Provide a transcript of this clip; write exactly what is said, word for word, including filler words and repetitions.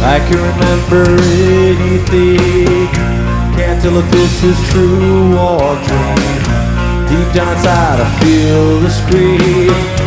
I can remember anything. Can't tell if this is true or dream. Deep down inside I feel the scream.